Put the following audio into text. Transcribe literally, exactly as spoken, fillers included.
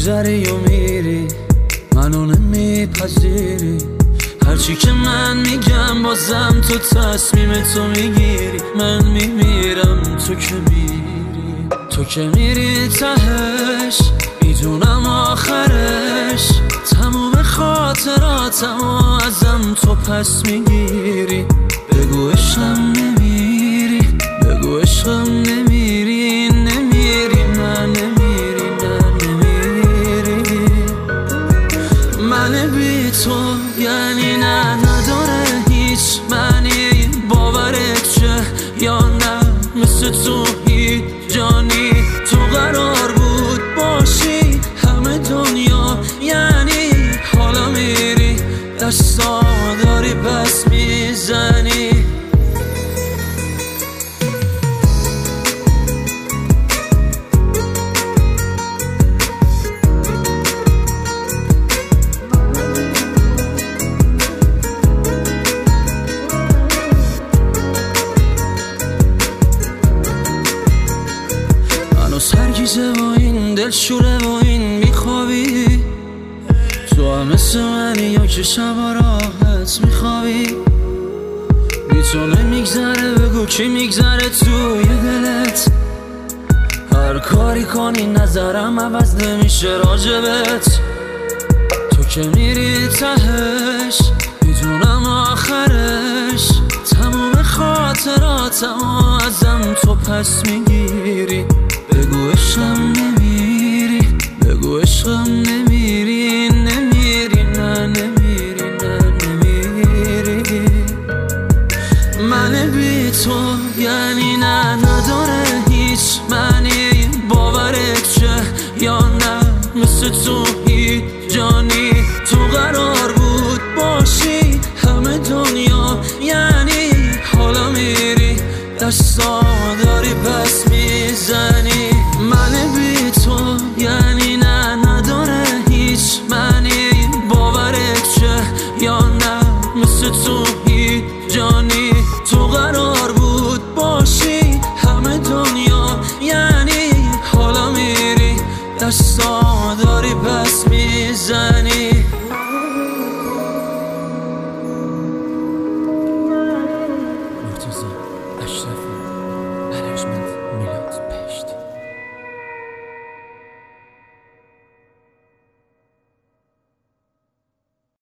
میگذری و میری، منو نمیپذیری. هرچی که من میگم بازم تو تصمیم تو میگیری. من میمیرم تو که میری، تو که میری تهش میدونم آخرش. تموم خاطراتمو ازم تو پس میگیری. بگو عشقم نمیری، بگو عشقم نمیری، نمیری نه نمیری نه نمیری. من بی تو یعنی نه، نداره هیچ معنی. باورت چه یا نه، مثل تو هیچ جانی. تو قرار بود باشی همه دنیا، یعنی حالا میری دستا داری پس میزنی. سرگیزه و این دل شوره و این میخوابی. تو هم مثل منی یا که شبا راحت میخوابی. بی تو نمیگذره، بگو کی میگذره توی دلت. هر کاری کنی نظرم عوض نمیشه راجبت. تو که میری تهش میدونم آخرش. تموم خاطراتمو ازم تو پس میگیری. بگو عشقم نمیری، بگو عشقم نمیری، نمیری نه نمیری نه نمیری. من بی تو یعنی نه، نداره هیچ معنی. باورت چه یا نه، مثل تو هیچ جانی. تو قرار بود باشی همه دنیا، یعنی حالا میری دستا داری پس میزنی. من بی تو یعنی نه، نداره هیچ معنی. باورت چه یا نه، مثل تو هیچ جانی. تو قرار بود باشی همه دنیا، یعنی حالا میری دستا داری پس میزنی. مرتضی اشرفی، ارجمند.